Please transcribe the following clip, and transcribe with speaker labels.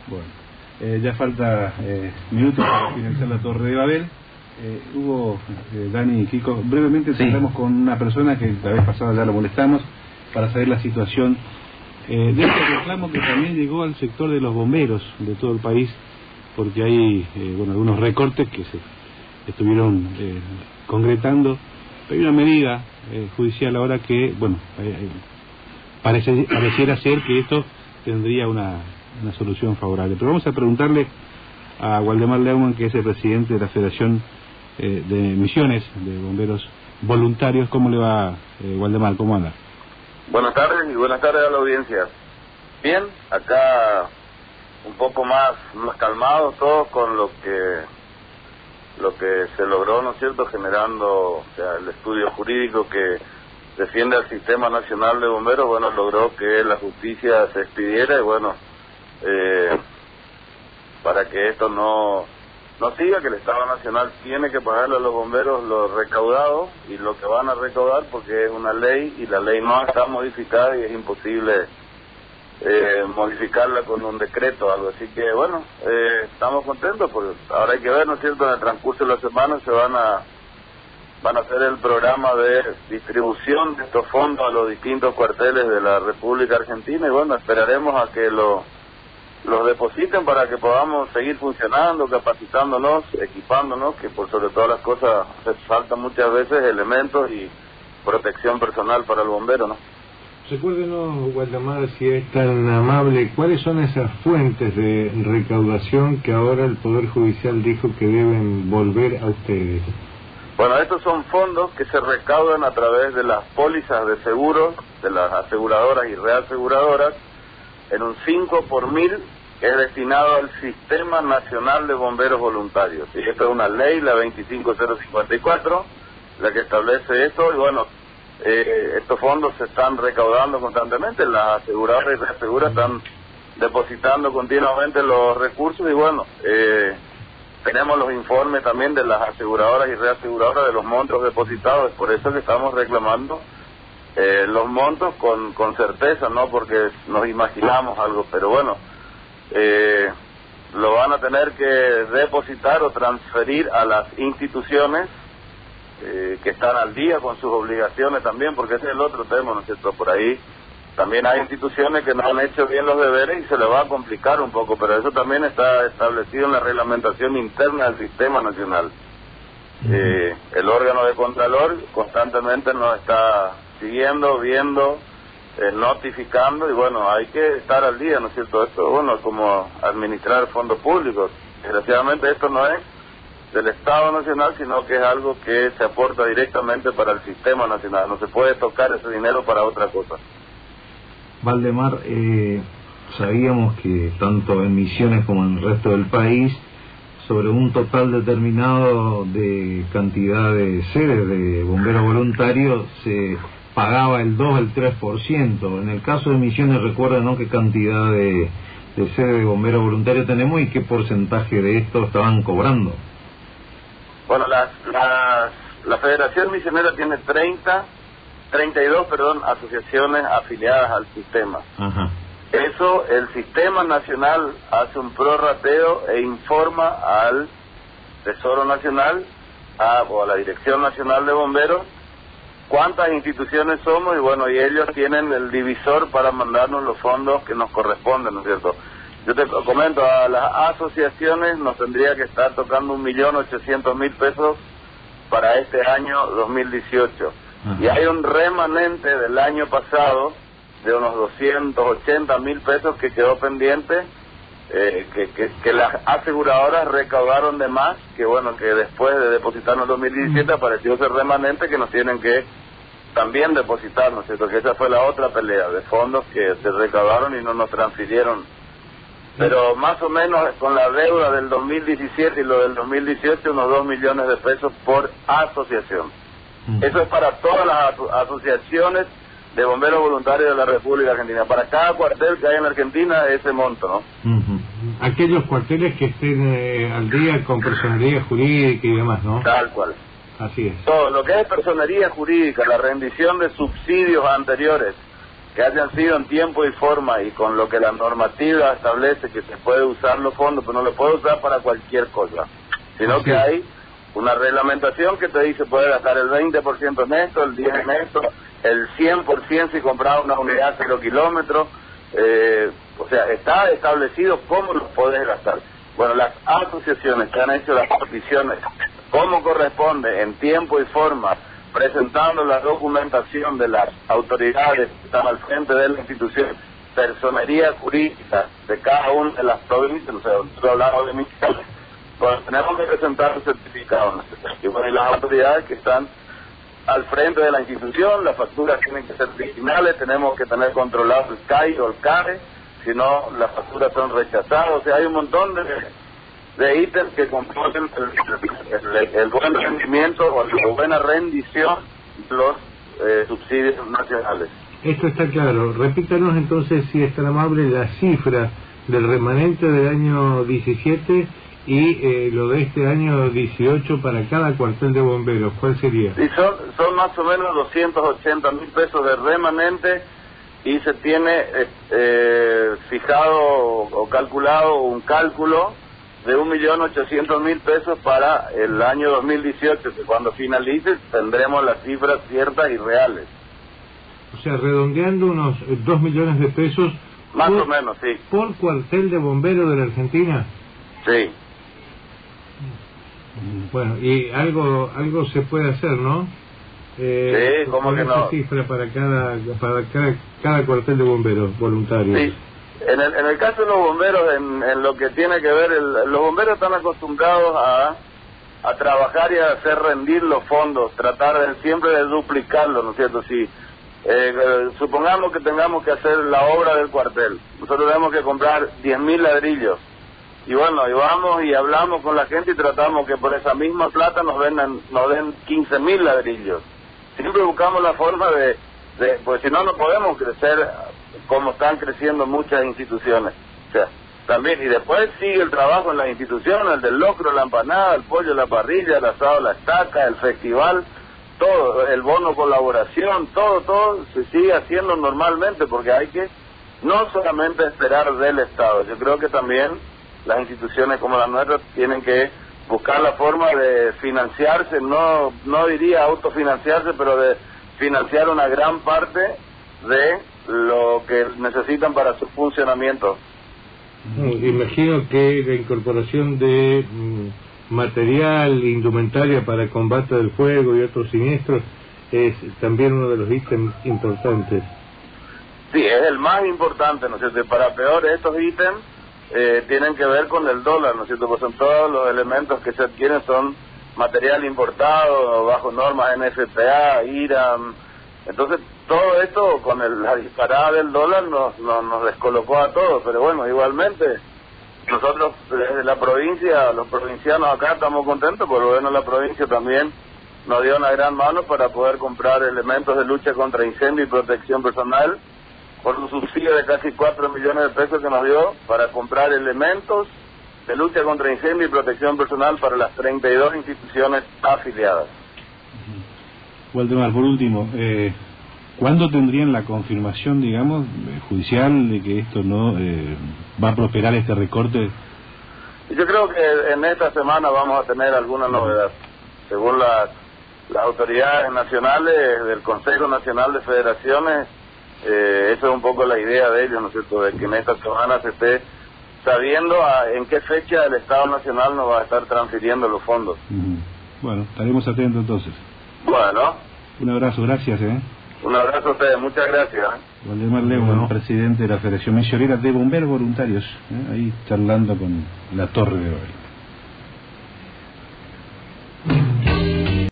Speaker 1: Bueno, ya falta minutos para finalizar la Torre de Babel. Hugo, Dani y Kiko, brevemente hablamos con una persona que la vez pasada ya lo molestamos para saber la situación de este reclamo que también llegó al sector de los bomberos de todo el país, porque hay algunos recortes que se estuvieron concretando. Hay una medida judicial ahora que, pareciera ser que esto tendría una solución favorable. Pero vamos a preguntarle a Waldemar Leumann, que es el presidente de la Federación de Misiones de Bomberos Voluntarios. ¿Cómo le va, Waldemar? ¿Cómo anda?
Speaker 2: Buenas tardes y buenas tardes a la audiencia. Bien, acá un poco más calmados todos con lo que se logró, ¿no es cierto?, generando el estudio jurídico que defiende al Sistema Nacional de Bomberos. Logró que la justicia se expidiera y para que esto no siga, que el Estado Nacional tiene que pagarle a los bomberos lo recaudado y lo que van a recaudar, porque es una ley y la ley no está modificada y es imposible modificarla con un decreto o algo. Así que estamos contentos, porque ahora hay que ver, ¿no es cierto?, en el transcurso de la semana se van a hacer el programa de distribución de estos fondos a los distintos cuarteles de la República Argentina y esperaremos a que los depositen para que podamos seguir funcionando, capacitándonos, equipándonos, que por sobre todas las cosas hace falta muchas veces elementos y protección personal para el bombero, ¿no?
Speaker 3: Recuérdenos, Waldemar, si es tan amable, ¿cuáles son esas fuentes de recaudación que ahora el Poder Judicial dijo que deben volver a ustedes?
Speaker 2: Estos son fondos que se recaudan a través de las pólizas de seguros, de las aseguradoras y reaseguradoras, en un 5 por 1000, que es destinado al Sistema Nacional de Bomberos Voluntarios. Y esta es una ley, la 25054, la que establece esto, y estos fondos se están recaudando constantemente, las aseguradoras y reaseguradoras están depositando continuamente los recursos y tenemos los informes también de las aseguradoras y reaseguradoras de los montos depositados. Es por eso que estamos reclamando los montos con certeza, no porque nos imaginamos algo, pero lo van a tener que depositar o transferir a las instituciones que están al día con sus obligaciones también, porque ese es el otro tema, ¿no es cierto? Por ahí también hay instituciones que no han hecho bien los deberes y se les va a complicar un poco, pero eso también está establecido en la reglamentación interna del Sistema Nacional. El órgano de Contralor constantemente nos está siguiendo, viendo, notificando, y hay que estar al día, ¿no es cierto? Esto, como administrar fondos públicos. Desgraciadamente esto no es del Estado Nacional, sino que es algo que se aporta directamente para el Sistema Nacional. No se puede tocar ese dinero para otra cosa.
Speaker 3: Waldemar, sabíamos que tanto en Misiones como en el resto del país, sobre un total determinado de cantidad de sedes de bomberos voluntarios, se pagaba el 2 al 3%. En el caso de Misiones, recuerden, ¿no?, qué cantidad de sedes de bomberos voluntarios tenemos y qué porcentaje de esto estaban cobrando.
Speaker 2: La Federación Misionera tiene 32 asociaciones afiliadas al sistema.
Speaker 3: Ajá.
Speaker 2: Eso, el Sistema Nacional hace un prorrateo e informa al Tesoro Nacional o a la Dirección Nacional de Bomberos cuántas instituciones somos y ellos tienen el divisor para mandarnos los fondos que nos corresponden, ¿no es cierto? Yo te comento, a las asociaciones nos tendría que estar tocando 1.800.000 pesos para este año 2018. Y hay un remanente del año pasado de unos 280.000 pesos que quedó pendiente, que las aseguradoras recaudaron de más, que después de depositarnos en 2017 apareció ese remanente que nos tienen que también depositar, ¿no es cierto? Que esa fue la otra pelea de fondos que se recaudaron y no nos transfirieron. Pero más o menos con la deuda del 2017 y lo del 2018, unos 2 millones de pesos por asociación. Eso es para todas las asociaciones de bomberos voluntarios de la República Argentina. Para cada cuartel que hay en Argentina, ese monto, ¿no?
Speaker 3: Aquellos cuarteles que estén al día con personería jurídica y demás, ¿no?
Speaker 2: Tal cual.
Speaker 3: Así es.
Speaker 2: Todo lo que es personería jurídica, la rendición de subsidios anteriores, que hayan sido en tiempo y forma y con lo que la normativa establece que se puede usar los fondos, pero no lo puede usar para cualquier cosa, sino que hay una reglamentación que te dice puede gastar el 20% en esto, el 10% en esto, el 100% si compras una unidad 0 kilómetros, o sea, está establecido cómo los podés gastar. Bueno, las asociaciones que han hecho las peticiones como corresponde, en tiempo y forma, presentando la documentación de las autoridades que están al frente de la institución, personería jurídica de cada una de las provincias, o sea, nosotros hablamos de Misiones, pues tenemos que presentar el certificado, y bueno, y las autoridades que están al frente de la institución, las facturas tienen que ser originales, tenemos que tener controlado el CAI o el CARE, si no las facturas son rechazadas, o sea, hay un montón de ítems que componen el buen rendimiento o la buena rendición de los subsidios nacionales.
Speaker 4: Esto está claro. Repítanos entonces, si es tan amable, la cifra del remanente del año 17 y lo de este año 18 para cada cuartel de bomberos. ¿Cuál sería?
Speaker 2: Sí, son más o menos 280.000 pesos de remanente y se tiene fijado o calculado un cálculo de 1.800.000 pesos para el año 2018, que cuando finalice tendremos las cifras ciertas y reales.
Speaker 4: O sea, redondeando unos 2 millones de pesos.
Speaker 2: Más o menos, sí.
Speaker 4: ¿Por cuartel de bomberos de la Argentina?
Speaker 2: Sí.
Speaker 4: Bueno, y algo se puede hacer, ¿no?
Speaker 2: Sí, ¿cómo que no?
Speaker 4: Cifra para cada cuartel de bomberos voluntarios.
Speaker 2: Sí. En el caso de los bomberos, en lo que tiene que ver, los bomberos están acostumbrados a trabajar y a hacer rendir los fondos, tratar siempre de duplicarlos, ¿no es cierto? Si supongamos que tengamos que hacer la obra del cuartel, nosotros tenemos que comprar 10.000 ladrillos, y bueno, y vamos y hablamos con la gente y tratamos que por esa misma plata nos den 15.000 ladrillos. Siempre buscamos la forma pues si no, no podemos crecer como están creciendo muchas instituciones. O sea, también, y después sigue el trabajo en las instituciones, el del locro, la empanada, el pollo, la parrilla, el asado, la estaca, el festival, todo, el bono colaboración, todo se sigue haciendo normalmente, porque hay que no solamente esperar del Estado. Yo creo que también las instituciones como la nuestra tienen que buscar la forma de financiarse, no diría autofinanciarse, pero de financiar una gran parte de lo que necesitan para su funcionamiento.
Speaker 4: Imagino que la incorporación de material, indumentaria para el combate del fuego y otros siniestros es también uno de los ítems importantes.
Speaker 2: Sí, es el más importante, ¿no es cierto? Para peor, estos ítems tienen que ver con el dólar, ¿no es cierto? Pues son todos los elementos que se adquieren, son material importado, bajo normas NFPA, IRAM. Entonces, todo esto con la disparada del dólar nos descolocó a todos, pero bueno, igualmente, nosotros desde la provincia, los provincianos acá estamos contentos, porque bueno, la provincia también nos dio una gran mano para poder comprar elementos de lucha contra incendio y protección personal, por un subsidio de casi 4 millones de pesos que nos dio para comprar elementos de lucha contra incendio y protección personal para las 32 instituciones afiliadas.
Speaker 1: Waldemar, por último, ¿cuándo tendrían la confirmación, digamos, judicial de que esto no va a prosperar este recorte?
Speaker 2: Yo creo que en esta semana vamos a tener alguna novedad. Según las autoridades nacionales del Consejo Nacional de Federaciones, esa es un poco la idea de ellos, ¿no es cierto?, de que en esta semana se esté sabiendo en qué fecha el Estado Nacional nos va a estar transfiriendo los fondos.
Speaker 1: Bueno, estaremos atentos entonces.
Speaker 2: Bueno.
Speaker 1: Un abrazo, gracias.
Speaker 2: Un abrazo a ustedes, muchas gracias.
Speaker 1: Waldemar Leumann, presidente de la Federación Misionera de Bomberos Voluntarios, ahí charlando con la Torre de Babel.